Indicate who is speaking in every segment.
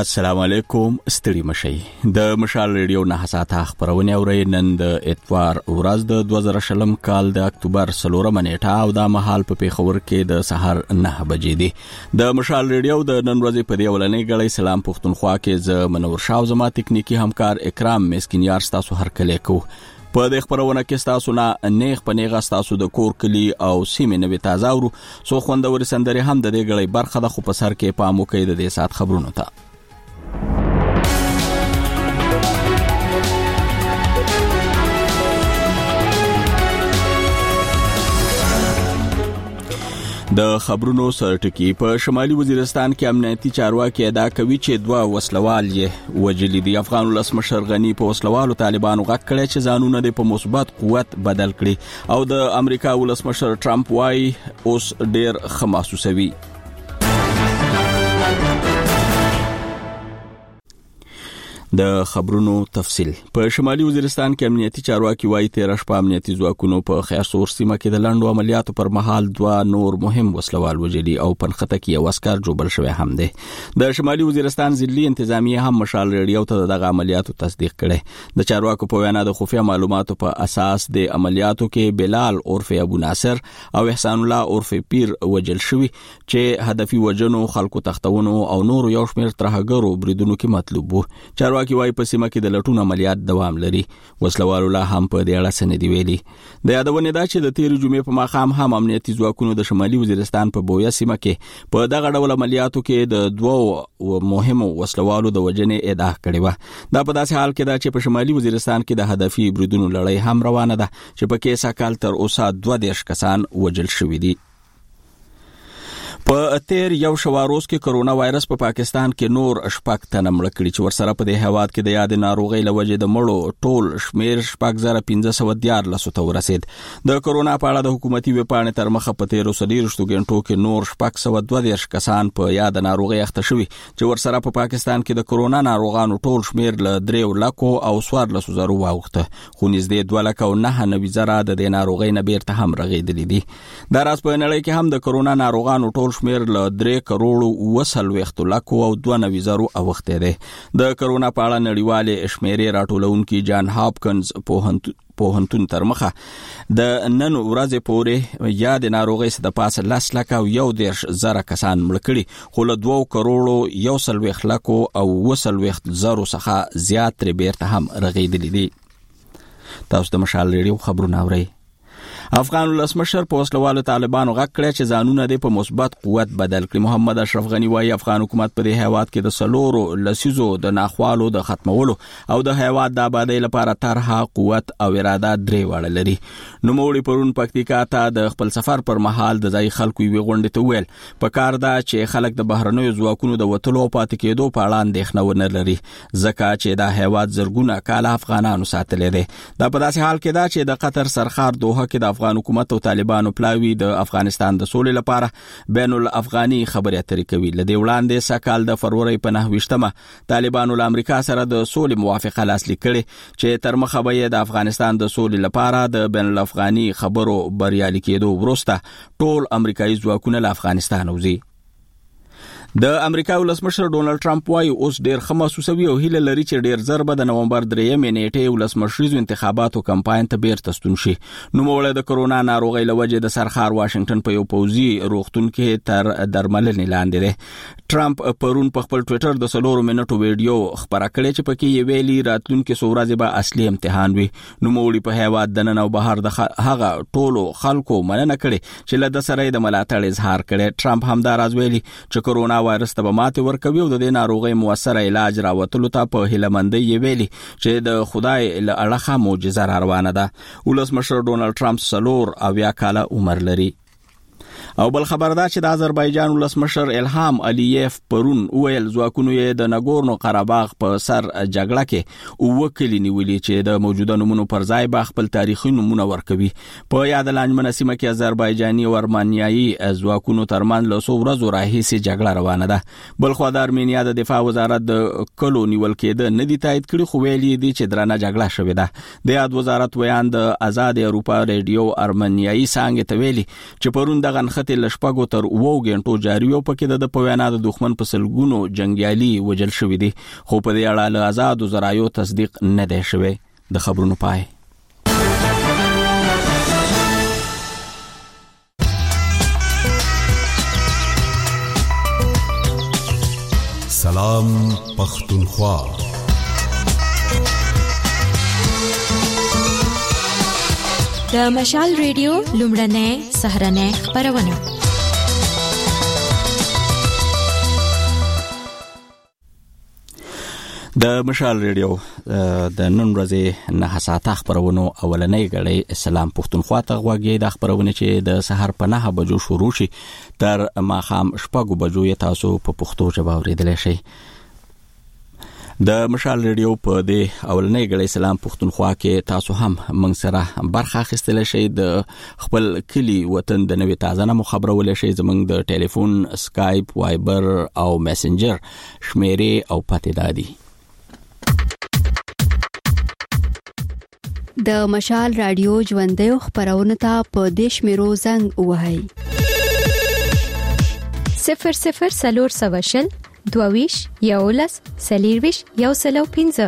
Speaker 1: السلام علیکم. ستړي مشي د مشال ریډیو نه حساته خبرونه اوري. نن د اتوار ورځ د 2020 کال د اکتوبر 4 نیټه او د مهال په پیښور کې د سحر 9 بجې دي. د مشال ریډیو د نن ورځې په دی ولنې غړي سلام پښتونخوا کې ز منور شاو زما تکنیکی همکار اکرام مسکینیار تاسو هر کله کو په د خبرونه کې تاسو نه نیغ په نیغه تاسو د کور کلی او سیمه نوې تازه ورو سو خوندور سندري هم د دې غړي برخه د خو په سر کې پامو کې د دې سات خبرونه ته د خبرونو سرټکی. په شمالي وزیرستان کې امنیتي چارواکي ادا کوي چې دوه وسلوال یې وجلي دي. افغان ولسمشر غنی په وسلوالو طالبانو غږ کړی چې ځانونه د په مثبت قوت بدل کړي او د امریکا ولسمشر ټرمپ وايي اوس ډیر ښه محسوسوي. د خبرونو تفصيل. په شمالي وزیرستان کې امنیتي چارواکي وايي 13 شپه امنیتي ځواکونو په خیرسور سیمه کې د لاندو عملیاتو پر مهال دوه نور مهم وسلوال وجلي او پنخته کې یو عسكر جوړ شوی هم دی. د شمالي وزیرستان ضلعي انتظامیه هم مشال ریډیو ته دغه عملیاتو تصدیق کړي. د چارواکو په وینا د خفیه معلوماتو په اساس د عملیاتو کې بلال عرف ابو ناصر او احسان الله عرف پیر وجل شوی چې هدفي وجنو خلکو تختونو او نور یو شمېر ترهګرو بریدونو کې مطلوب وو. چارواکي وايي په سیمه کې د لټون عملیات دوام لري. وسلوالو لا هم په دې اړه سندې ویلي. د یادونه ده چې د 13 جمعې په ماښام هم امنیتي ځواکونو د شمالي وزیرستان په بویا سیمه کې په دغه ډول عملیاتو کې د دوه مهمو وسلوالو د وجنې ادعا کړې و. دا په داسې حال کې ده چې په شمالي وزیرستان کې د هدفي بریدونو لړۍ هم روانه ده چې په کې سکهال تر اوسه 22 کسان وجل شوي دي. په تیر یو شواروز کې کرونا وایرس په پاکستان کې نور شپږ تنه مړ کړي چې ورسره په دې هواد کې د یاد ناروغي لوجې د مړو ټول شمیر 1514 ته ورسید. د کرونا په اړه د حکومتي وپاڼې تر مخه په تیر 30 غنټو کې نور 622 کسان په یاد ناروغي اخته شوي چې ورسره په پاکستان کې د کرونا ناروغانو ټول شمیر ل 3 لک او 1400 واوخته خو نږدې 2 لک او 9 د ناروغي نه بیرته هم رغیدلې دي. دا راز په نړۍ کې هم د کرونا ناروغانو ټول شمیر ل 3 کروڑ وسلويخت لک او 92 اوخته ده. د کرونا په اړه نړیواله شمیرې راټولونکي جان هاپکنز پوهنتون تر مخه د نن ورځې پورې یاد ناروغي د پاسه 10 لک او 1.0 کسان مړ کړي خو له 2 کروڑ 1 لک او 2.0 څخه زیات تر بیرته هم رغیدلې دي. تاسو د مشال ریډیو خبرونه اورئ. افغان ولسمشر په وسلوالو طالبانو غږ کړی چې ځانونه د په مثبت قوت بدل کړي. محمد اشرف غنی وايي افغان حکومت په دې هیواد کې د سلورو لسیزو د ناخوالو د ختمولو او د هیواد د آبادی لپاره طرحه قوت او اراده درې واړه لري. نو موري پرون پکتیکا ته د خپل سفر پر مهال د ځای خلکو وی غونډه ته ویل په کار دا چې خلک د بهرنیو ځواکونو د وټلو پاتې کېدو په اړه اندېښنه ونه لري ځکه چې د هیواد زرګونه کال افغانانو ساتلې دي. دا په داسې حال کې دا چې د قطر سرخار دوه کې د افغان حکومت او طالبانو پلاوی د افغانستان د سولې لپاره بین الافغاني خبرې اترې کوي. لدې وړاندې سکهال د فروری په 9 طالبانو له امریکا سره د سولې موافقه لاسلیک کړي چې تر مخه به د افغانستان د سولې لپاره د بین الافغاني خبرو بریالي کېدو وروسته ټول امریکایي ځواکونه له افغانستان وځي. د امریکا ولسمشر ډونالد ټرمپ وايي اوس ډیر ښه محسوسوي او هیله لري چې ډیر زر به د نومبر 3 نیټې ولسمشریزو انتخاباتو کمپاین ته بیرته ستون شي. نو موږ د کرونا ناروغي لوجې د سرخار واشنگټن په یو پوزي روغتون کې تر درملنې لاندې دی. ټرمپ پرون په خپل ټوئیټر د 3 منټو ویډیو خبره کړې چې پکې یې ویلي راتلونکي سورازه به اصلي امتحان وي. نو موږ په هیواد د نن او بهر د هغه ټولو خلکو مننه کړې چې له د سره د ملاتړ اظهار کړي. ټرمپ هم دا راز ویلي چې کرونا وایرس ته ماته ورکوي او د ناروغي موثر علاج راوتلو ته په هیلمندۍ ویلي چې د خدای له اړخه معجزه روانه ده. ولسمشر ډونالد ټرمپ 4 کاله عمر لري. او بل خبر دا چې د آذربایجان ولسمشر الهام الیف پرون ویل ځواکونو یې د ناګورنو قرهباغ په سر جګړه کې وکړي نیولې چې د موجوده نمونو پر ځای به خپل تاریخي نمونه ورکوي. په یاد لانجمنه سیمه کې آذربایجاني او ارمنیایي ځواکونو ترمن له 100 ورځو راهیسې جګړه روانه ده. بل خو د ارمنیا د دفاع وزارت د کلو نیول کېده نه دی تایید کړی خو ویلي دي چې درنه جګړه شوې ده. د یاد وزارت ویان د آزاد اروپا ریډیو ارمنیایي څنګه ته ویلي چې پرون دغه نښتې له 6 تر 9 غنټو جاري او پکې د پوینا د دښمن په سلګونو جنگیالي وجل شوی دي خو په دې اړه له آزاد زرایو تصدیق نه دی شوی. د خبرونو پای.
Speaker 2: سلام پختونخوا.
Speaker 3: د مشال ریډیو لومړنۍ سهرنۍ خبرونه.
Speaker 1: د مشال ریډیو د نن ورځې 9 ساعته خبرونو اولنۍ غړې سلام پختونخوا ته غوږی د خبرونه چې د سحر په 9 بجو شروع شي تر ماخام 6 بجو تاسو په پښتو ژبه اوریدلی شئ. د مشال ریډیو په دې اولنۍ غړې سلام پختونخوا کې تاسو هم موږ سره برخه اخیستلی شئ. د خپل کلی وطن د نوې تازه نمو خبرولای شئ. زموږ د ټلیفون، سکایپ، وایبر او میسنجر شمیرې او پته دادي.
Speaker 4: د مشال رادیو ژوندۍ خبرونه ته په دیش میرو زنګ وهاي
Speaker 3: 00 سلور سواشل دوویش یولس سلیرویش یوسلو 15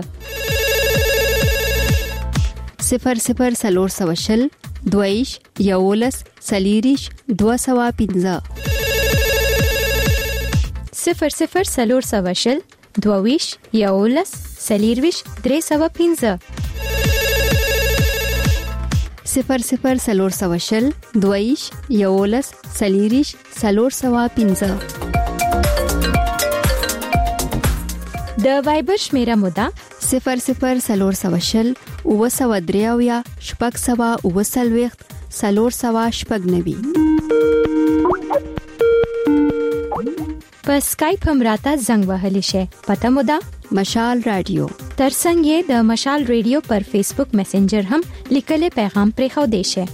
Speaker 4: 00 سلور سواشل دوویش یولس سلیریش 215
Speaker 3: 00 سلور سواشل دوویش یولس سلیرویش 315
Speaker 4: 00 سلور سواشل دوویش یولس سلیریش 315.
Speaker 3: د وایبر شمیره مودا
Speaker 4: 00 سلور سواشل او سوا دریاویا شپږ سوا او سلويخت سلور سوا شپږ نوي.
Speaker 3: په سکایپ هم راته زنګ وهلی شي. پته مودا
Speaker 4: مشال رادیو.
Speaker 3: ترڅنګ یې د مشال ریډیو پر فیسبوک میسنجر هم لیکل پیغام پرې خو دی شي.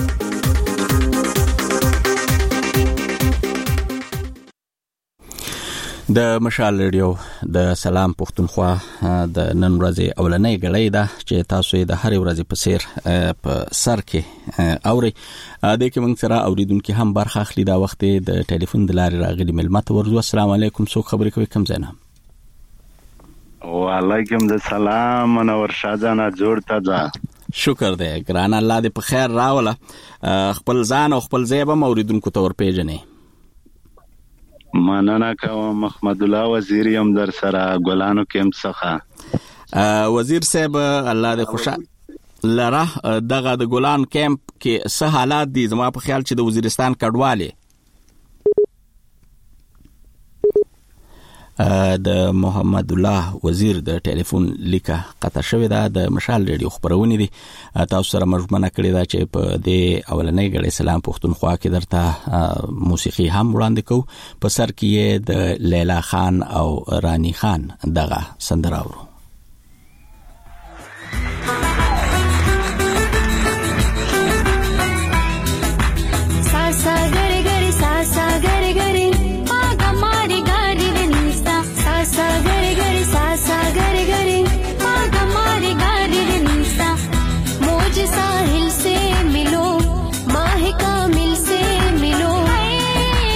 Speaker 1: د مشال ریډیو د سلام پختونخوا د نن ورځې اولنۍ غړې ده چې تاسو یې د هر ورځې په سیر په سر کې اوري. د کې موږ سره اوریدونکو هم برخه اخلي. دا وخت د ټلیفون د لارې راغلي ملمت ورزو. السلام علیکم. څوک خبرې کوي؟ کوم ځای نه؟
Speaker 5: وعلیکم السلام. منور شاهجان جوړ تا ده.
Speaker 1: شکر دی ګران. الله دې په خیر راوله. خپل ځان او خپل ځای به اوریدونکو ته ورپېژنې.
Speaker 5: مننه کوم. محمد الله وزیر یم در سره ګلانو کېم څخه.
Speaker 1: وزیر صاحب الله دې خوشاله لره. دغه د ګلان کیمپ کې څه حالات دي؟ زما په خیال چې د وزیرستان کډواله د محمد الله وزیر د ټلیفون لیکه قطع شوې ده. د مشال ریډیو خبرونه دي تاسو سره مرجمنه کړې ده چې په دې اولنۍ غړې سلام پختونخوا کې درته موسیقي هم وړاندې کوو. په سر کې د لیلا خان او رانی خان دغه سندره اورو.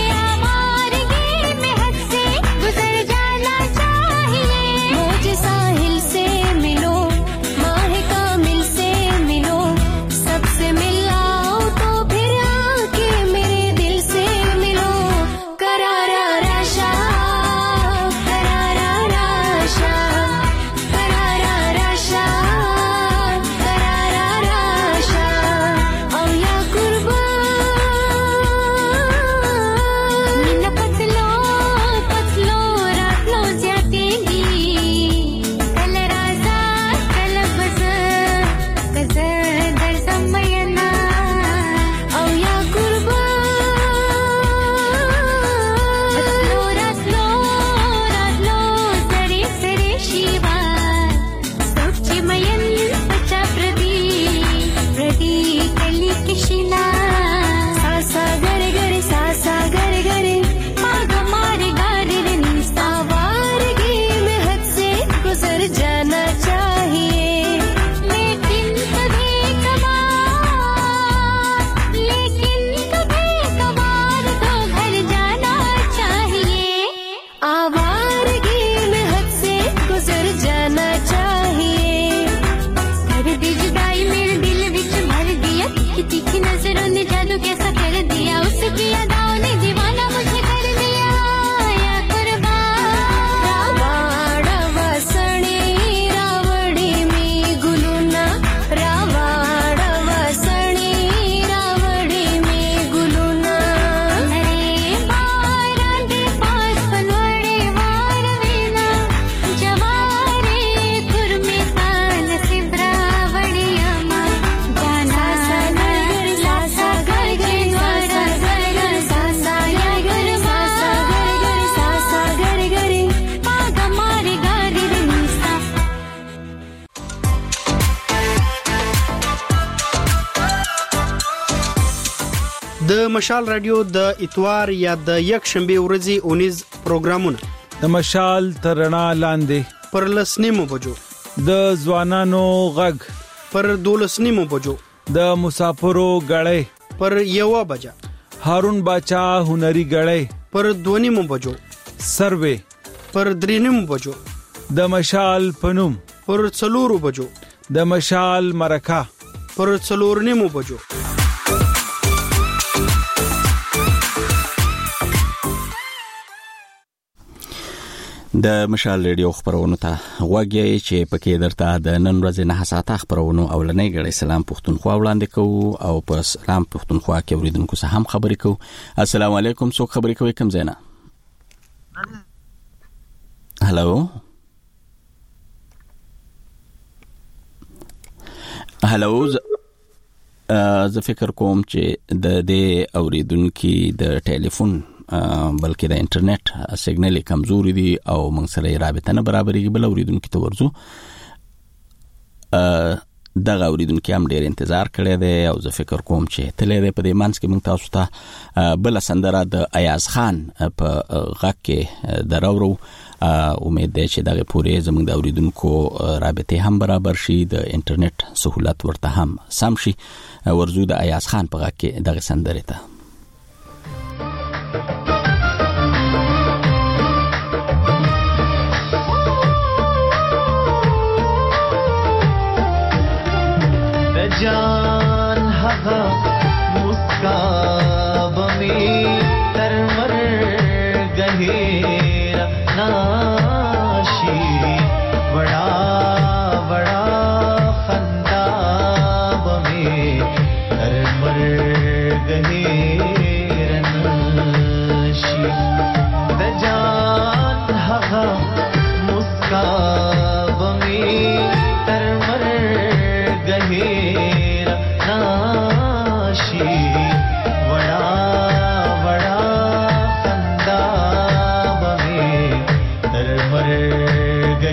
Speaker 6: मुझे د مشال رادیو د اتوار یا د یک شنبه ورځې 19 پروګرامونه
Speaker 7: د مشال ترنا لاندې
Speaker 6: پر لسنیمو بجو
Speaker 7: د ځوانانو غږ
Speaker 6: پر 12 بجو
Speaker 7: د مسافرو غړې
Speaker 6: پر 1 بجا
Speaker 7: هارون باچا هنري غړې
Speaker 6: پر 2 بجو
Speaker 7: سروې
Speaker 6: پر 3 بجو
Speaker 7: د مشال پنوم
Speaker 6: پر 4 بجو
Speaker 7: د مشال مرکه
Speaker 6: پر 4 بجو
Speaker 1: د مشال ریډیو خبرونو ته غوږی چې پکې درته د نن ورځې 9 ساعته خبرونو اولنۍ غړي سلام پښتونخوا وړاندې کوو او په سلام پښتونخوا کې اوریدونکو سره هم خبرې کوو. السلام علیکم. څوک خبرې کوي کوم ځای نه؟ هلو زه فکر کوم چې د دې اوریدونکو د ټلیفون بلکې د انټرنیټ سیګنل کمزوري دي او موږ سره رابطه نه برابرېږي. بل اوریدونکو ته ورځو دغه اوریدونکو هم ډېر انتظار کړی دی او زه فکر کوم چې تللی دی په دې منځ کې موږ تاسو ته بله سندره د ایاز خان په غږ کې دراورو. امید دی چې دغه پورې زموږ د اوریدونکو رابطه هم برابر شي، د انټرنیټ سهولت ورته هم سم شي. ورځو د ایاز خان په غږ کې دغه سندره ته.
Speaker 8: جان هغه مسکا بمي تر مرګ ناشي بڑا بڑا خندا بمي تر مرګ ناشي د جان هغه مسکا بمي تر مرګ ناشي بڑا بڑا خندا بمي تر مرګ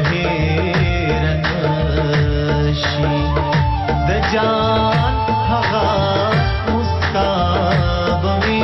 Speaker 8: ناشي د جان هغه مسکا بمي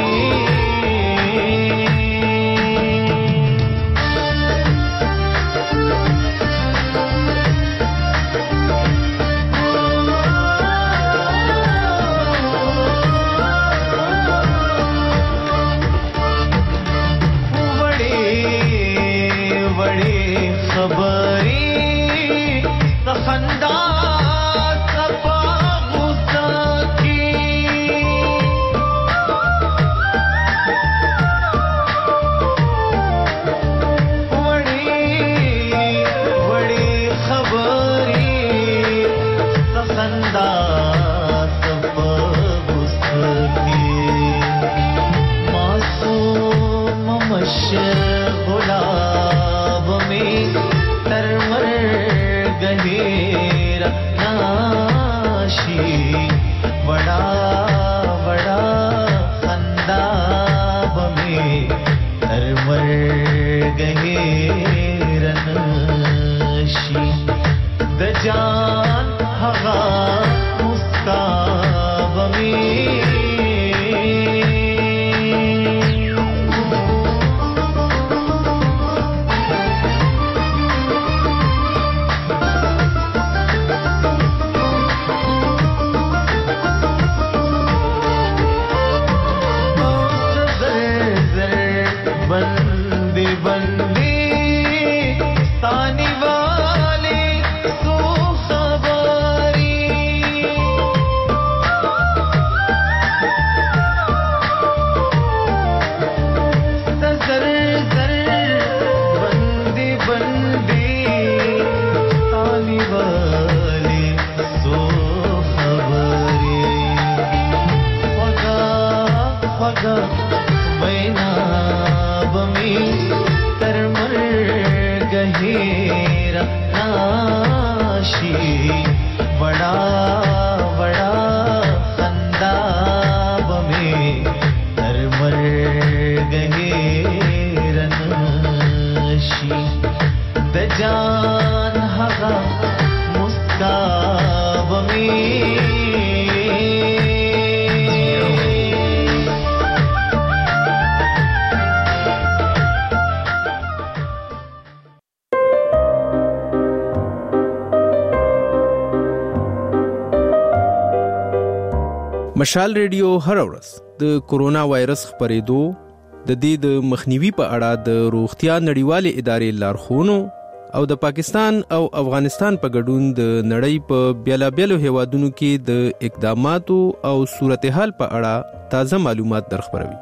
Speaker 6: مشال ریډیو هر ورځ د کورونا وایرس خپرېدو د دې د مخنیوي په اړه د روغتیا نړیوالې ادارې لارښوونو او د پاکستان او افغانستان په ګډون د نړۍ په بیلابیلو هیوادونو کې د اقداماتو او صورتحال په اړه تازه معلومات درخبروي.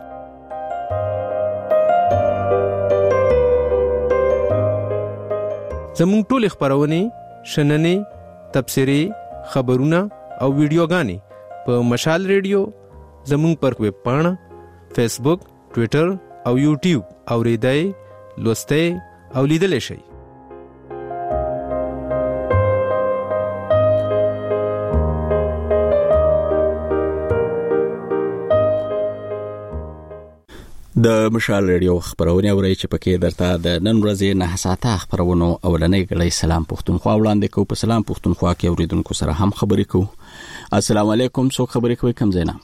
Speaker 6: زموږ ټول خبرونه شننې تبصرې خبرونه او ویډیوګانې په مشال ریډیو زموږ پر ویب پاڼه فیسبوک ټوئیټر او یوټیوب اوریدای لوستای او لیدل شي.
Speaker 1: د مشال ریډیو خبرونه اوري چې پکې درته د نن ورځې 9 ساعته خبرونو اولنۍ غړي سلام پښتونخوا وړاندې کو. په سلام پښتونخوا کې اوریدونکو سره هم خبرې کو. السلام علیکم. څوک خبرې کوي کوم زینا؟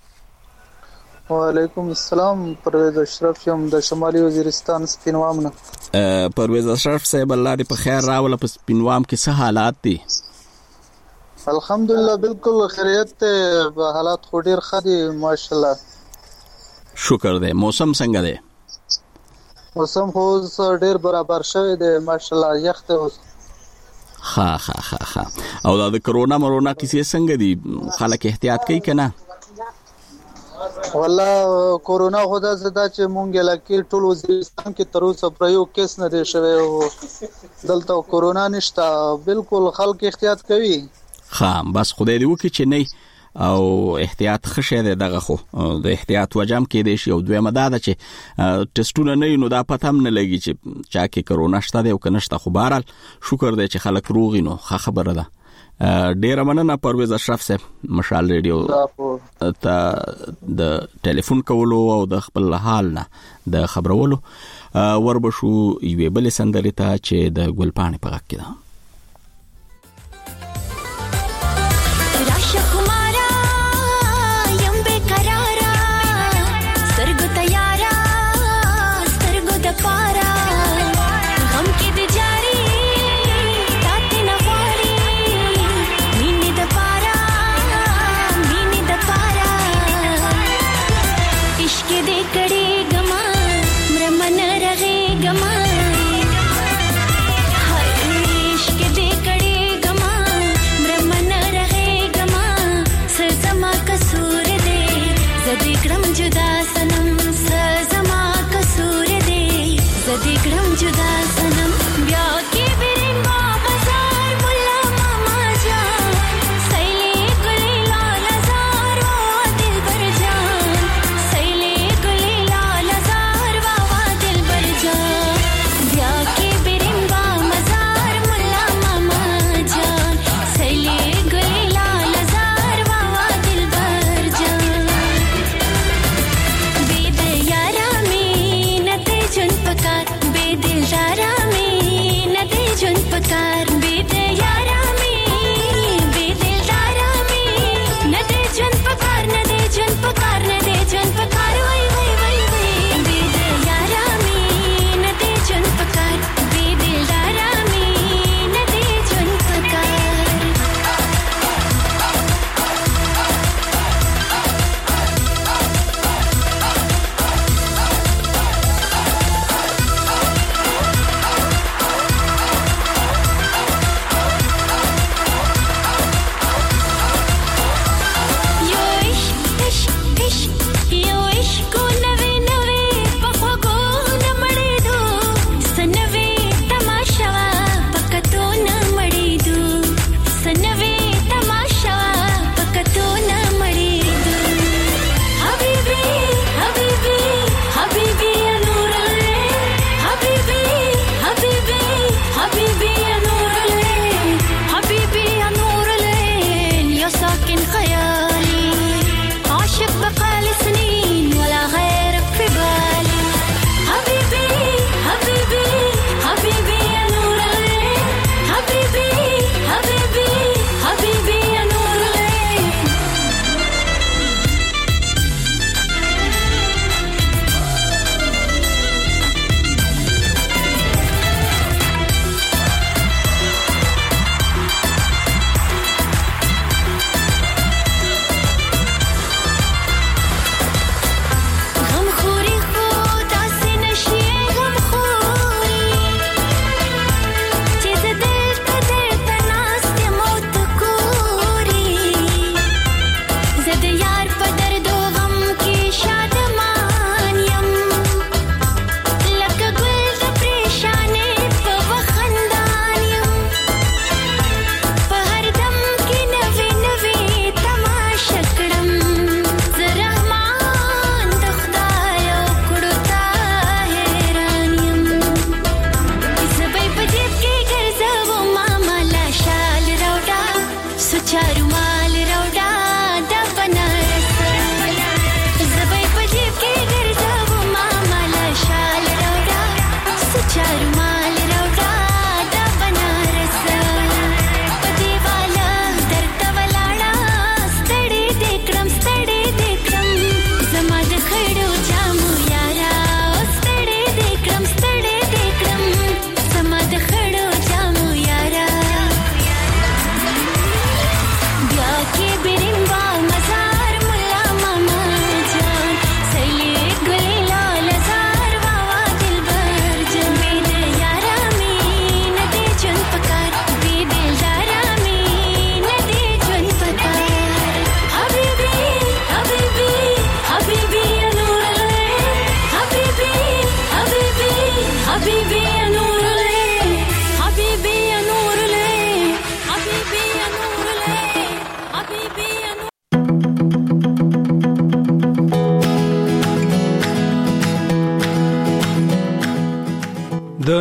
Speaker 9: وعلیکم السلام. پرویز اشرف یم د شمالي وزیرستان سپینوام نه.
Speaker 1: پرویز اشرف صاحب الله دې په خیر راوله. په سپینوام کې څه حالات دي؟
Speaker 9: الحمدلله بالکل خیریت ته. حالات خو ډیر ښه دي ماشاءالله.
Speaker 1: شکر دی. موسم څنګه دی؟
Speaker 9: موسم خو ډیر برابر شوی دی ماشاءالله. یخ ته اوس
Speaker 1: ها او دا د کرونا کیسې څنګه دي؟ خلک احتیاط کوي کنه؟
Speaker 9: والله کرونا خدا زدا چې مونږ لکه ټول وزیرستان کې تر اوسه پر یو کیس نه دی شوی او دلته کرونا نشته. بالکل خلک احتیاط کوي.
Speaker 1: ها بس خدای دې وکړي چې نه او احتیاط خشه دی. دغه خو د احتیاط وجام کې دی شي. او دویمه دا ده چې ټیسټونه نه نو دا پته هم نه لګي چې چا کې کرونا شته دی او کنه شته. خو بهرحال شکر دی چې خلک روغ نو ښه خبره ده. ډیره مننه پرویز اشرف صاحب مشال ریډیو ته د ټلیفون کولو او د خپل حال نه د خبرولو. وربشو یوې بلې سندرې ته چې د ګلپاڼې په غږ کې ده.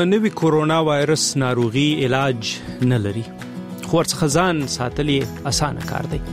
Speaker 6: نوي کورونا وایرس ناروغي علاج نه لري، خو ورڅخه ځان ساتل یې اسانه کار دی.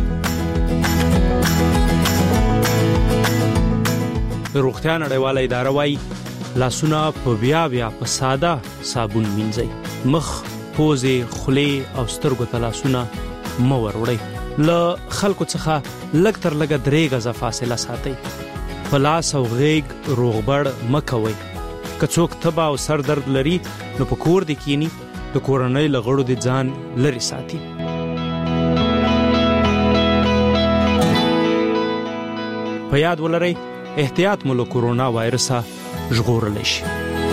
Speaker 6: روغتیا نړیواله اداره وايي لاسونه په بیا په ساده صابون مینځئ. مخ، پوزې، خولې او سترګو ته لاسونه مه وروړئ. له خلکو څخه لږ تر لږه 3 غزه فاصله ساتئ. په لاس او غیږ روغبړ مه کوئ. که څوک تبه او سر درد لري نو په کور دې کینی، د کورنۍ له غړو دې ځان لرې ساتي. په یاد ولرئ احتیاط مو له کورونا وایرسه ژغورلی شي.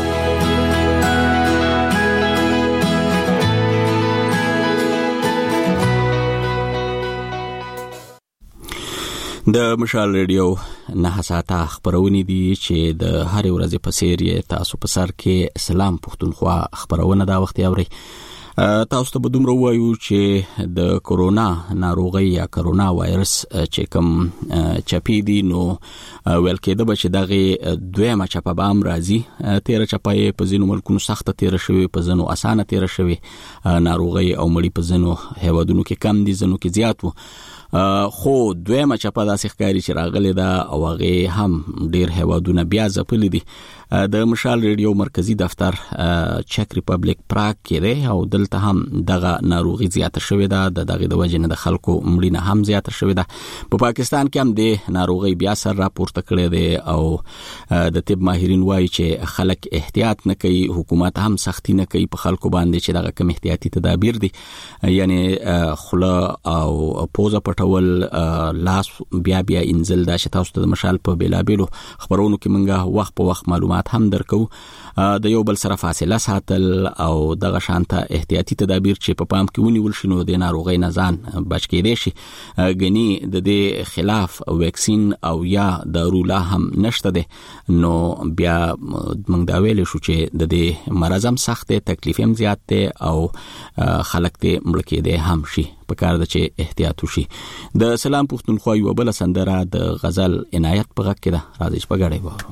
Speaker 1: د مشال ریډیو 9 ساعته خبرونه دي چې د هر ورځې په سیریه تاسو په سر کې سلام پښتونخوا خبرونه دا وخت اوري. تاسو ته به دومره وایو چې د کورونا ناروغي یا کورونا وایرس چې کوم چپی دي نو ویل کېده چې دغه دویمه چپه به هم راځي. 13 چپه په ځینو ملکونو سخته تیر شوی، په ځینو اسانه تیر شوی. ناروغي او مړی په ځینو هیوادونو کې کم دي، ځینو کې زیات وو. خو دویمه چپه داسې ښکاري چې راغلی ده او هغه هم ډیر هیوادونه بیا ځپلي دي. د مشال ریډیو مرکزی دفتر چک ریپبلیک پراګ کې دی او دلته هم دغه ناروغي زیاته شوې ده. دغه د وجې نه د خلکو مړینه هم زیاته شوې ده. په پاکستان کې هم د ناروغي بیا سر راپورته کړی دی او د طب ماهرین وایي چې خلک احتیاط نه کوي، حکومت هم سختی نه کوي په خلکو باندې چې دغه کوم احتیاطي تدابیر دي، یعنی خوله او پوزه پټول، لاس بیا انزل. دا چې تاسو ته د مشال په بیلابیلو خبرونو کې منګه وخت په وخت معلومات هم درکو. د یو بل سره فاصله ساتل او دغه شانته احتیاطي تدابیر چې په پام کې ونیول شي نو د ناروغۍ نه ځان بچ کېدای شي. غني د دې خلاف ویکسین او یا دارو لا هم نشته ده، نو بیا موږ دا ویل شو چې د دې مرض هم سخت دی، تکلیف هم زیات دی او خلک ته مړ کېدای هم شي. په کار ده چې احتیاط وشي. د سلام پښتونخوا یو بل سندره د غزل عنایت په غږ کې ده، راځي چې په ګډه وورو.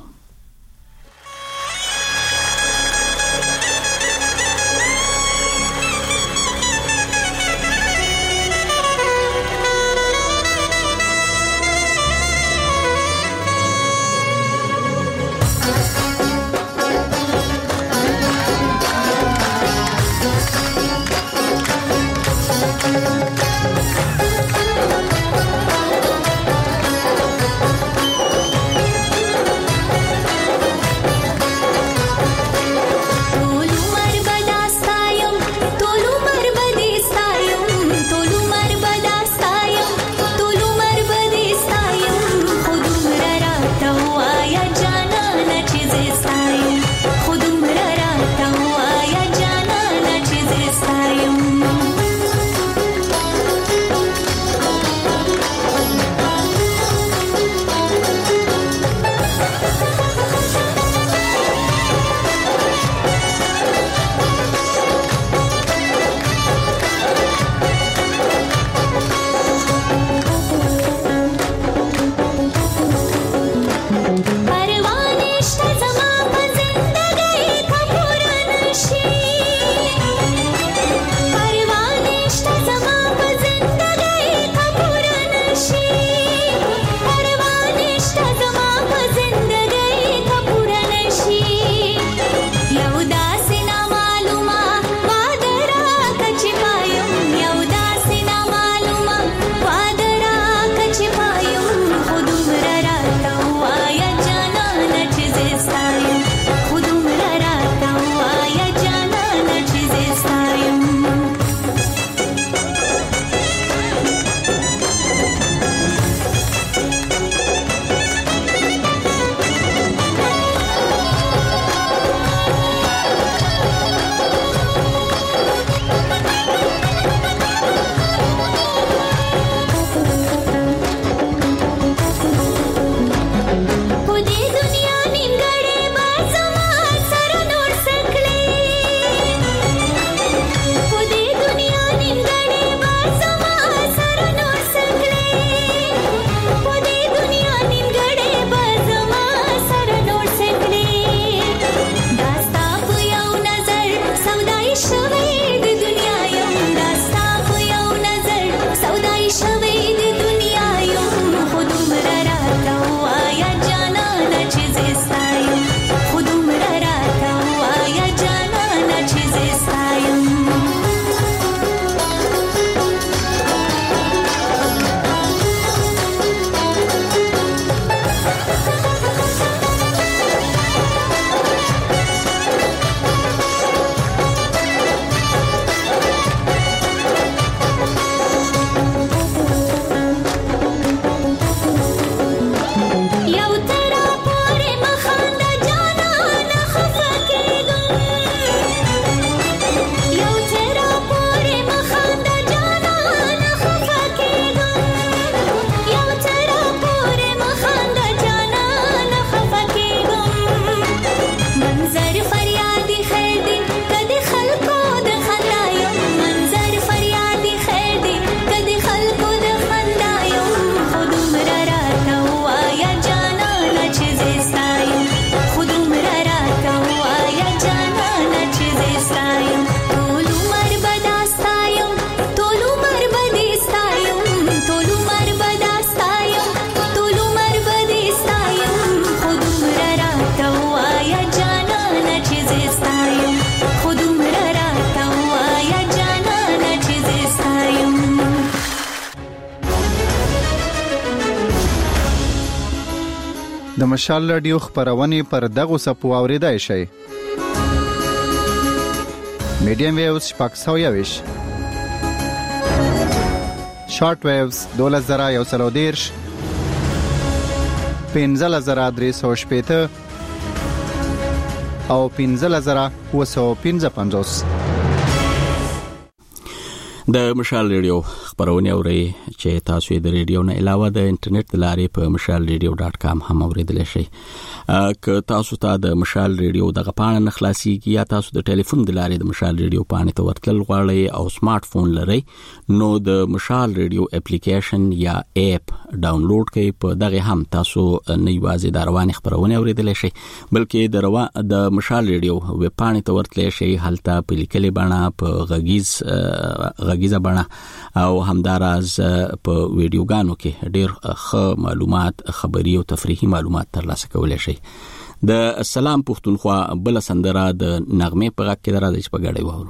Speaker 9: د مشال رادیو خبرونه پر دغه سپو اوریدای شي. میډیم ویوز 620 شارټ ویوز 2130 15350 او 15955.
Speaker 1: د مشال ریډیو خبرونه اوري چې تاسو د ریډیو نه علاوه د انټرنیټ د لارې په mashalradio.com هم اوریدلی شئ. که تاسو ته د مشال ریډیو د غپانه نه خلاصيږي یا تاسو د ټلیفون د لارې د مشال ریډیو پاڼې ته ورتل غواړئ او سمارټ فون لرئ نو د مشال ریډیو اپلیکیشن یا اپ ډاونلوډ کړئ. په دغه هم تاسو نه یوازې د رواني خبرونه اوریدلی شئ بلکې د مشال ریډیو ویب پاڼې ته ورتلی شئ. هلته په لیکلي بڼه په غږیزه بڼه او همداراز په ویډیوګانو کې ډېر ښه معلومات خبري او تفریحي معلومات ترلاسه کولای شئ. د سلام پښتونخوا بل سندره د نغمه په غږ کې درازي په غړې وورو.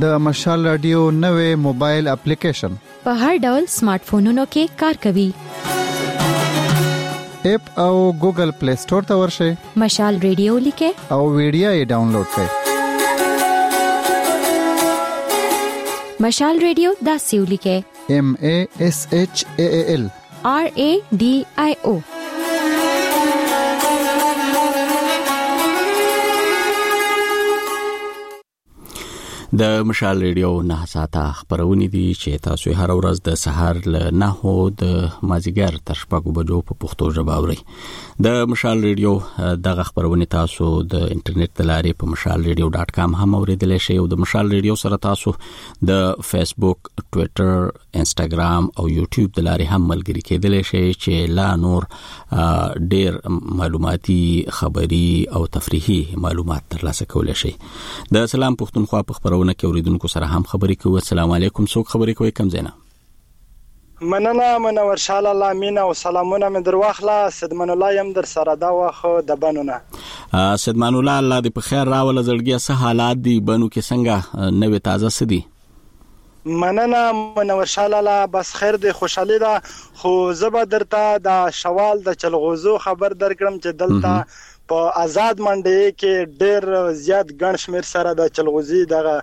Speaker 9: د مشال رادیو نوې موبایل اپلیکیشن
Speaker 3: په هر ډول سمارټ فونونو کې کار کوي.
Speaker 9: اپ او ګوګل پلی سٹور ته ورشئ.
Speaker 3: مشال ریډیو لیکه
Speaker 9: او ویډیو یې ډاونلوډ کړئ.
Speaker 3: مشال ریډیو داسې ولیکه
Speaker 9: MASHAAL
Speaker 3: RADIO.
Speaker 1: د مشال ریډیو 9 ساعته خبرونه دي چې تاسو هر ورځ د سحر ل 9 د مازیګر تر 6 بجو په پښتو ژبه اورئ. د مشال ریډیو دغه خبرونه تاسو د انټرنیټ د لارې په mashalradio.com هم اوریدلی شئ او د مشال ریډیو سره تاسو د فیسبوک، ټوئیټر، انسټاګرام او یوټیوب د لارې هم ملګری کېدلی شئ چې لا نور ډیر معلوماتي، خبري او تفریحي معلومات ترلاسه کولای شئ. د سلام پښتونخوا په خبرونه کې اوریدونکو سره هم خبرې کوو. السلام علیکم. څوک خبرې کوي؟ کم زینا.
Speaker 10: مننه منور شال الله امین او سلامونه مې در واخله. صدمن الله يم در سره دا واخه د بنونه.
Speaker 1: صدمن الله، الله دې په خیر راول. زړګي څه حالات دي بنو کې؟ څنګه نوې تازه سدي؟
Speaker 10: مننه منور شال الله، بس خیر دې خوشحالي ده. خو زبر درته د شوال د چلغوزو خبر درکړم چې دلته په آزاد منډي کې ډېر زیات ګڼ شمیر سره د چلغوزي دغه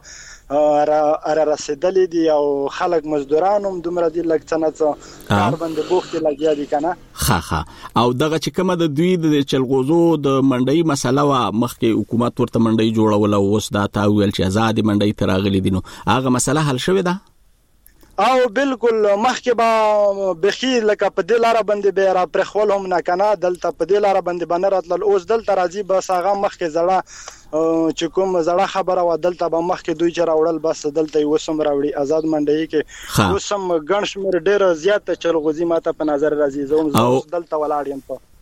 Speaker 10: رسیدلې دي او خلک مزدوران هم دومره دي لکه څنګه کار باندې بوخت لګیا دي کنه.
Speaker 1: ها او دغه چې کومه د دوی د چلغوزو د منډي مسله وا مخکې حکومت ورته منډي جوړول او اوس دا تا ویل چې آزاد منډي تراغلي دي، نو هغه مسله حل شوه ده؟
Speaker 10: او بالکل مخکې به بخي لکه په دې لار باندې به را پرخول هم نه کنه، دلته په دې لار باندې باندې راتل. اوس دلته راځي بس هغه مخکې زړه چې کوم زړه خبره و دلته به مخکې دوی چې راوړل بس دلته یو سم راوړي آزاد منډي کې اوس هم ګڼ شمیر ډېر زیات چلغوزي ماته په نظر راځي. زه دلته ولاړ یم په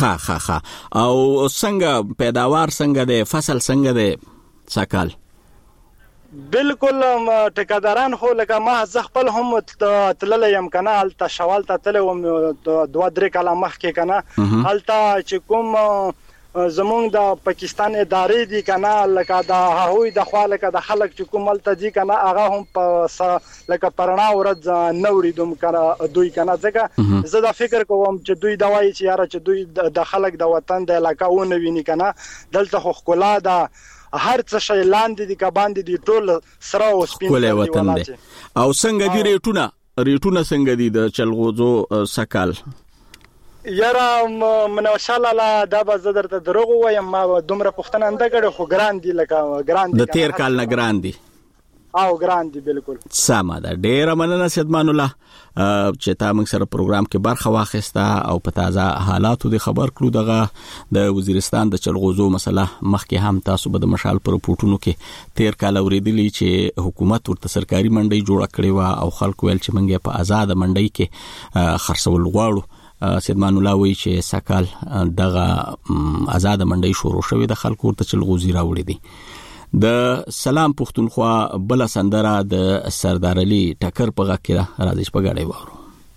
Speaker 1: او څنګه پیداوار څنګه ده، فصل څنګه ده سکال؟
Speaker 10: بالکل ټیکاداران خو لکه ما خپل هم تللی یم کنه، هلته شوال ته تللی وم 2-3 کاله مخکې کنه. هلته چې کوم زمونږ د پاکستان ادارې دي کنه، لکه د هغوی د خوا لکه د خلک چې کوم هلته دي کنه هغه هم په لکه پرنا ورځ نه وریدم کنه دوی کنه. ځکه زه دا فکر کوم چې دوی دا وایي چې یاره چې دوی د خلک د وطن د علاقه ونه ویني کنه. دلته خو ښکلا ده، هر څه شی لاندې دي که باندې دي ټول سره او سپین
Speaker 1: وطن دی. او څنګه دي ریټونه څنګه دي د چلغوزو سکال؟
Speaker 10: یاره منور شال الله دا به زه درته دروغ ووایم، ما دومره پوښتنه نه ده کړې، خو ګران دي لکه ګران دي
Speaker 1: د تیر کال نه ګران دي
Speaker 10: او ګران دي. بالکل
Speaker 1: سمه ده. ډیره مننه صدمان الله چې تا موږ سره پروګرام کې برخه واخیسته او په تازه حالاتو د خبر کړو. دغه د وزیرستان د چلغوزو مسله مخکې هم تاسو به د مشال پر پورټونو کې تیر کال اوریدلی چې حکومت ورته سرکاري منډي جوړ کړی و او خلکو ویل چې موږ په آزاد منډي کې خرڅول غواړو. صدمان الله وی چې سکال دغه آزاد منډي شروع شوې د خلکو ورته چلغوزي راوړي دي. د سلام پښتونخوا بل سندره د سردار علي ټکر په غږ کې راځي په غاړې وورو.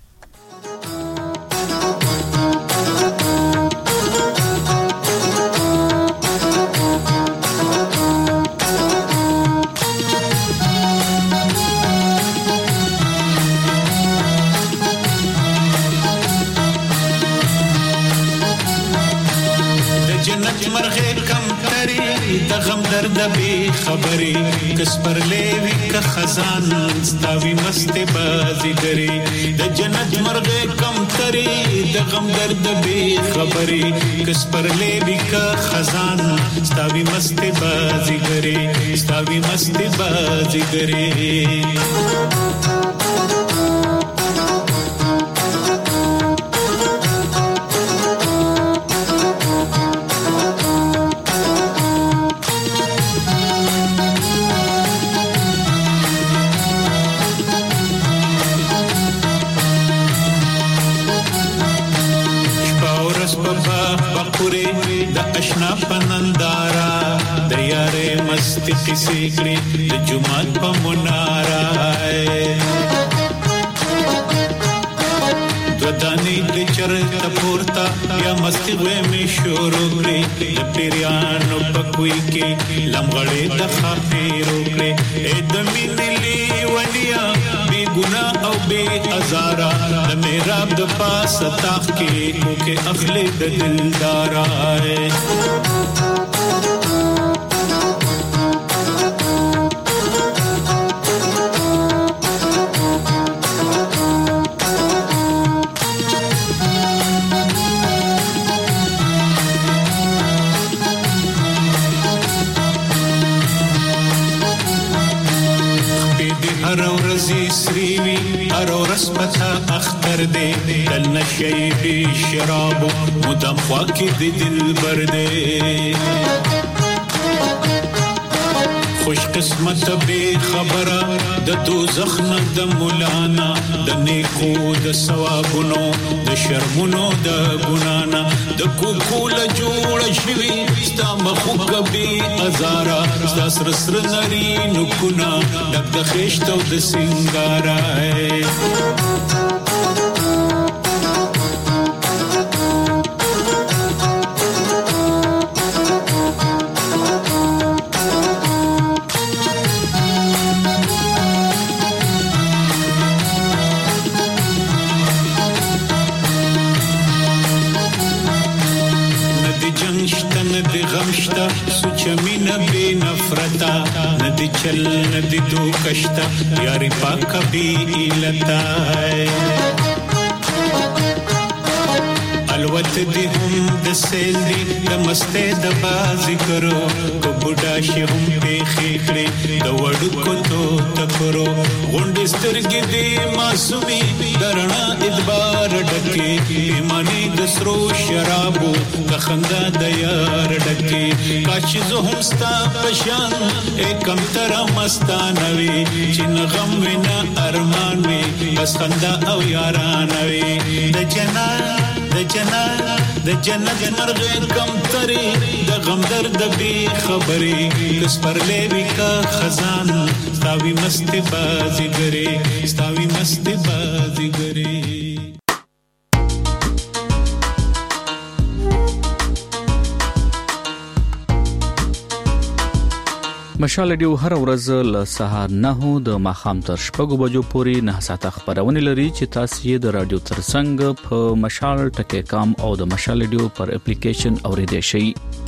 Speaker 11: درد به خبري کس پر لیوی کا خزان ستاوی مست بازیګری د جنت مرغ کم تری د غم درد به خبري کس پر لیوی کا خزان ستاوی مست بازیګری ستاوی مست بازیګری. اشنا پنندارا دریاره مستی قصی کری د جمعات پا منارا ودانی د چرته پورتا یا مستی وې می شروع کړې د پیرانو پکوي کې لمغړې د خافیرو کړې اې د مینلې ولیا بی ګناه او بی ازارا د میراب د پاس تاخ کې کو کې اخلي د دلدارا پتا اختر دے دل نشئی بی شراب مدام خواکی دی دل بردے خوش قسمت بے خبره د دوزخ نه د مولانا د نیکو د ثوابونو د شرمونو د ګنانا د کوکول جوړ شوی ستا مخو کبي ازارا ستا سر نری نکونه د خېشتو د سنگارا سوچمینا بے نفرتا ندی چل ندی دو کشتا یاری پاک بھی لتا الوت دی هم د سیل دی د مسته د بازی کرو کو بوډا شي هم په خېخړې د وړو کو تو تکرو غونډې سترګې دی معصومي درنا ادبار ډکه ایمانی د سرو شرابو د خندا د یار ډکه کاش زه هم ستا پشان کم تر مستانوي چې غم وینا ارمان وي بس خندا او یاران وي د جنت مرغ کم تری د غم درد بی خبری کس پر لیوی کا خزان ستاوی مستی بازی گری
Speaker 12: مشال ریډیو هر ورځ له سهار 9 د ماښام تر 6 بجو پورې 9 ساعته خبرونه لري چې تاسو یې د رادیو ترڅنګ په مشال ټکی کام او د مشال ریډیو پر اپلیکیشن اوریدئ شئ.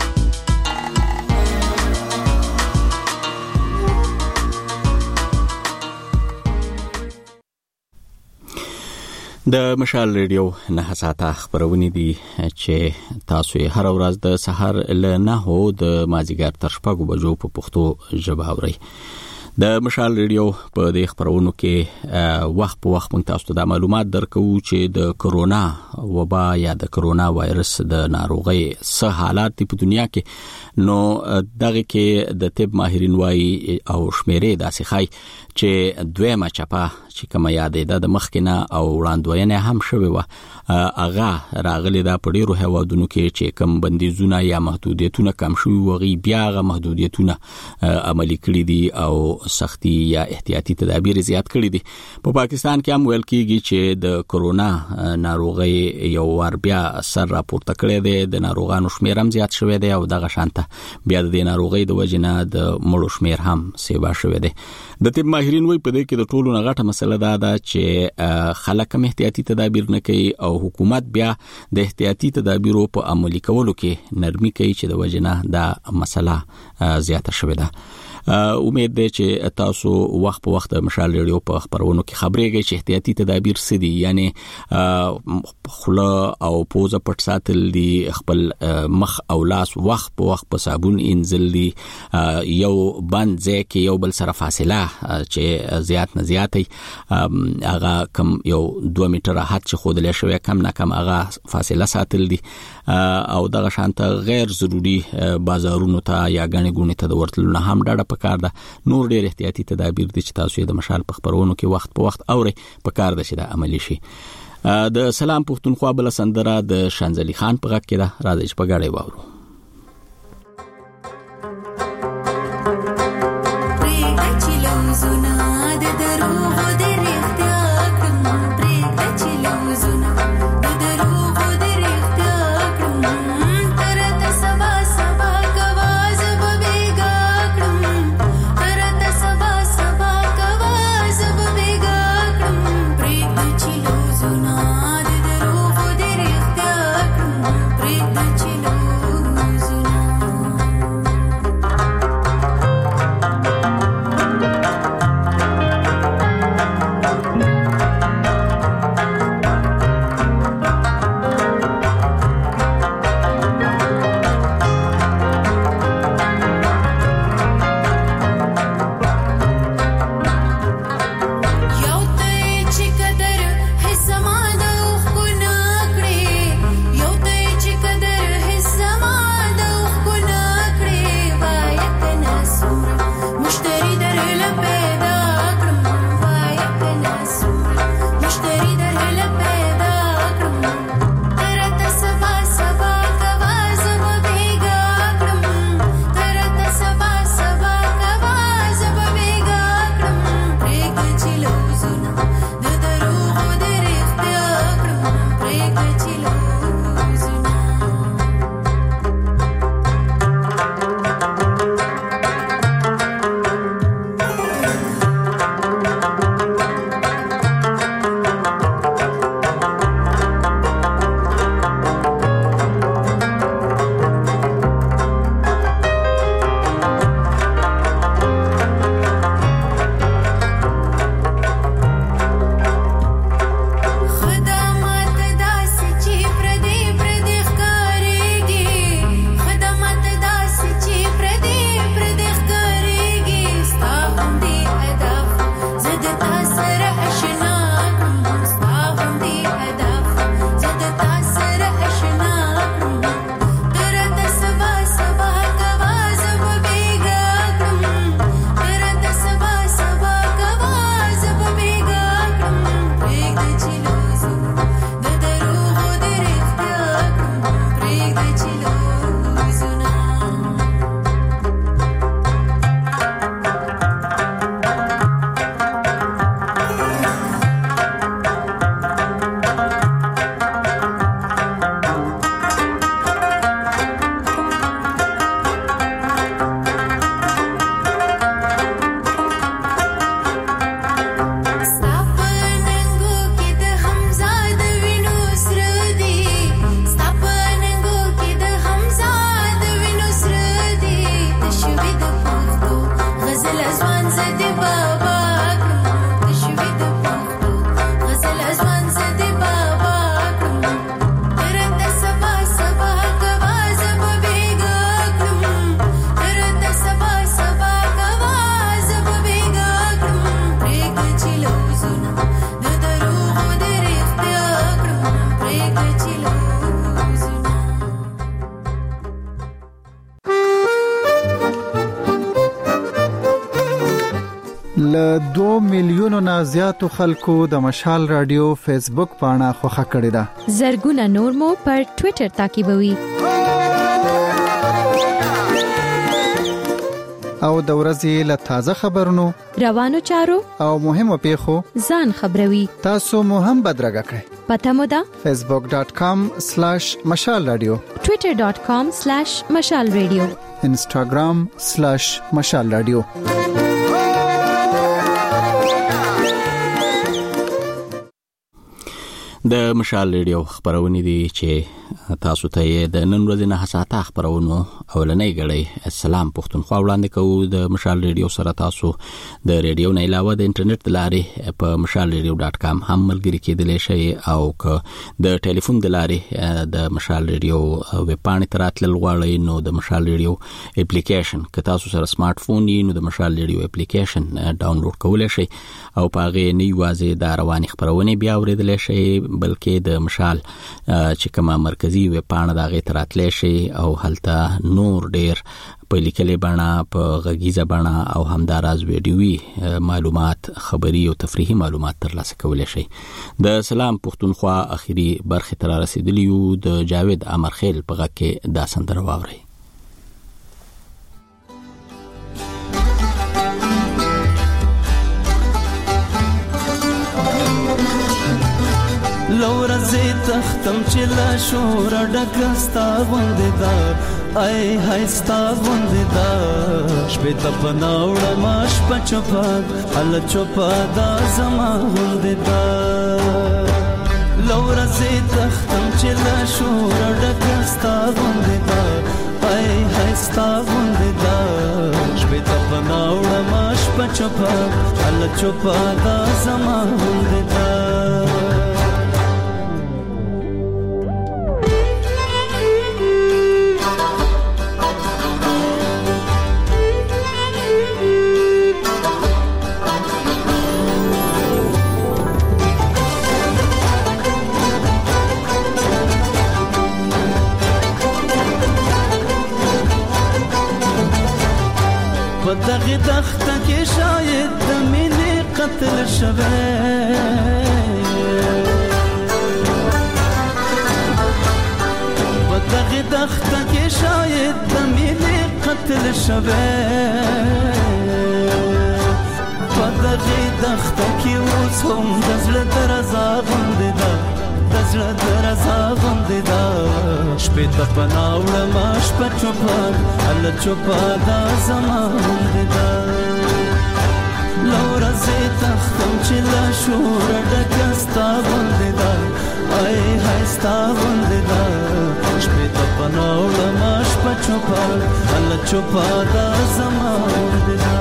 Speaker 1: د مشال ریډیو 9 ساعته خبرونه دي چې تاسو یې هر ورځ د سحر له 9 د مازیګر تر 6 بجو په پښتو ژبه اورئ. د مشال ریډیو په دې خبرونو کې وخت په وخت موږ تاسو ته د معلومات درکو چې د کرونا وبا یا د کرونا وایرس د ناروغۍ څه حالات په دنیا کې نو دغه کې د طب ماهرین وايي او شمیرې داسې خای چې دویمه چپه چې کوم یادې د مخکنه او وړاندوینه هم شوی و اغه راغلي دا په ډیرو هوادونو کې چې کم بندیزونه یا محدودیتونه کم شوی وغي بیا غ محدودیتونه عملي کړي دي او سختي یا احتیاطي تدابیر زیات کړي دي. په پاکستان کې هم ویل کیږي چې د کرونا ناروغي یو ور بیا سر راپورته کړي دي د ناروغانو شمیر هم زیات شوی دی او دغه شانته بیا د ناروغي د وجنه د مړو شمیر هم سیوا شوی دی. د طب ماهرین وایي په دې کې د ټولو غټه مسله ده چې خلک هم احتیاطي تدابیر نه کوي او حکومت بیا د احتیاطي تدابیرو په عملي کولو کې نرمي کوي چې د وجنه دا مسله زیاته شوې ده. امید ده چې تاسو وخت په وخت مشال ریډیو په خبرونو کې خبرېږئ چې احتیاطي تدابیر څه دي، یعنی خوله او پوزه پټ ساتل دي، خپل مخ او لاس وخت په وخت په صابون انځل دي، یو بند ځای کې یو بل سره فاصله چې زیات نه زیاتې هغه کم یو 2 میټر حد چې خودل شوی کم نه کم هغه فاصله ساتل دي او دغه شانته غیر ضروری بازارونو ته یا غني ګونې ته د ورتلو نه هم ډډه پکار ده. نور ډېر احتیاطي تدابیر دي چې تاسو یې د مشال په خبرونو کې وخت په وخت اوري پکار ده چې دا عملی شي. د سلام پښتونخوا بل سندره د شانزلي خان په غږ کې ده، راځي چې په غاړې واورو.
Speaker 13: زنا د دروغ د رښتیا کړم پرې چې لوزونه ل 2 میلیونو نه زیاتو خلکو د مشال رادیو فیسبوک پاڼه خوښه کړې ده.
Speaker 3: زرګونه نور مو پر ټوئیټر تعقیبوي.
Speaker 13: او د ورځې له تازه خبرونو،
Speaker 3: روانو چارو
Speaker 13: او مهمو پیښو
Speaker 3: ځان خبروي.
Speaker 13: تاسو مو هم بدرګه کړئ.
Speaker 3: پته مو ده
Speaker 13: facebook.com/مشال رادیو،
Speaker 3: twitter.com/مشال رادیو،
Speaker 13: instagram/مشال رادیو.
Speaker 1: د مشال ریډیو خبرونه دي چې تاسو ته د نن ورځې نه حساته خبرونو اولنۍ غړي السلام پښتونخوا وړاندې کوو. د مشال ریډیو سره تاسو د ریډیو نه علاوه د انټرنیټ لارې په mashalradio.com هم ملګری کېدلی شئ او که د ټلیفون د لارې د مشال ریډیو ویب پاڼې ته راتلل غواړئ نو د مشال ریډیو اپلیکیشن که تاسو سره سمارټ فون یې نو د مشال ریډیو اپلیکیشن ډاونلوډ کولی شئ او په هغې نه یوازې د روانې خبرونې بیا اورېدلی شئ بلکې د مشال چې کومه مرکزی ویب پاڼه د هغې ته راتلی شئ او هلته نور ډېر په لیکلې بڼه، په غږیزه بڼه او همداراز ویډیوي معلومات، خبري او تفریحي معلومات ترلاسه کولی شئ. د سلام پښتونخوا اخیری برخې ته رارسېدلي یو. د جاوید امرخیل په غږ کې دا سندره واورئ.
Speaker 8: لورزی تختم چې لا شور ډکستا غوندې دا ای هايستا غوندې دا شپې ته پناوړه ماش پچپا ال چوپا دا زما غوندې دا لورزی تختم چې لا شور ډکستا غوندې دا ای هايستا غوندې دا شپې ته پناوړه ماش پچپا ال چوپا دا زما غوندې دا دغه دخته کې شاید د مینې قتل شوه په دغه دخته کې شاید د مینې قتل شوه په دغه دخته کې اوس هم د زړه درزا غوندې ده د زړه درزا غوندې ده شپې ته پناوړه ماش په چوپان ال چوپا دا زما غوندې ده لورزې تختم چې لا شور ډکه ستا غوندې ده ای هاي ستا غوندې ده شپې ته پناوړه ماش په چوپان ال چوپا دا زما غوندې ده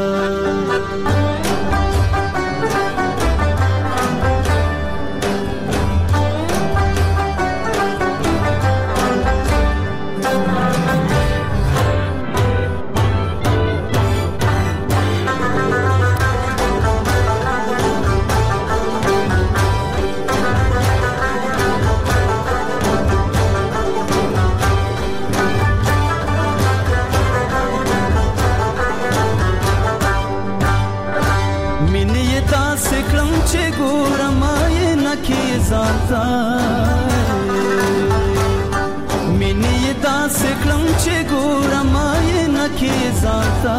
Speaker 8: مینې داسې کړم چې ګورم یې نکې ځانته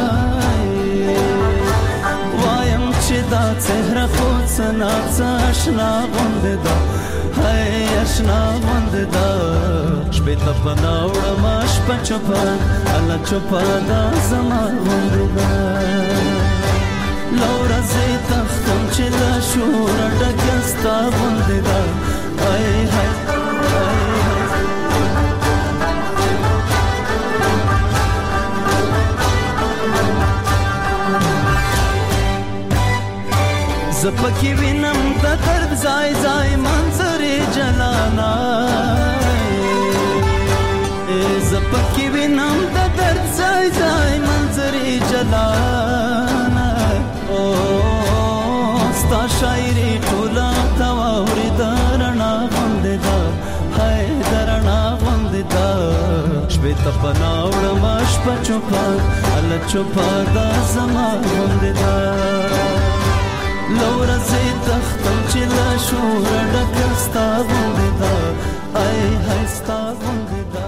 Speaker 8: وایم چې دا څهره خو څه ناڅه اشنا غوندې ده هی اشنا غوندې ده شپې ته پناوړه ماش په چوپه الله چوپه دا زما غوندې ده لورزې تختم چې لا شور ډکه ستا غوندې ده ای هی زپکی وینم د درد ځای ځای منظرې جلانا زپکی وینم د درد ځای ځای منظرې جلانا او ستا شاعري ټوله تا واورېده رڼا غوندې ده هی د رڼا غوندې ده شپې ته تپناوړ ماش پچوپا ال چوپا دا زما غونددا لور زه تختم چې لا شور ډکستا غونددا آی هستا غونددا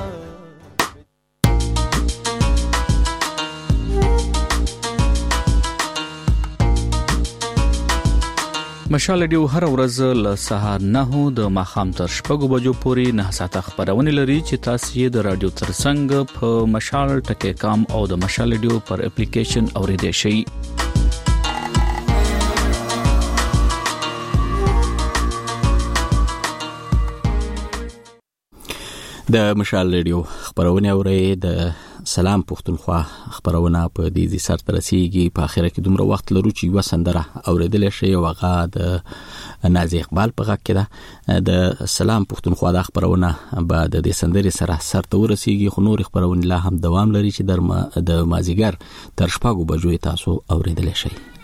Speaker 12: مشال ډیو هر ورځ له سهار 9 د ماخام تر شپږ بجو پورې 9 ساعته خبرونه لري چې تاسو یې د رادیو ترڅنګ په مشال ټکی کام او د مشال ډیو پر اپلیکیشن اوریدئ شئ.
Speaker 1: د مشال ریډیو خبرونه اوري د سلام پښتونخوا خبرونه په دې سر ترسيږي په اخره کې دومره وخت لرو چې یو سندره اوریدل شي او هغه د نازي اقبال په غږ کې ده د سلام پښتونخوا د خبرونه بعد د سندرې سره سر ترسيږي خو نور خبرونه لا هم دوام لري چې د مازیګر تر شپږو بجو تاسو اوریدل شي.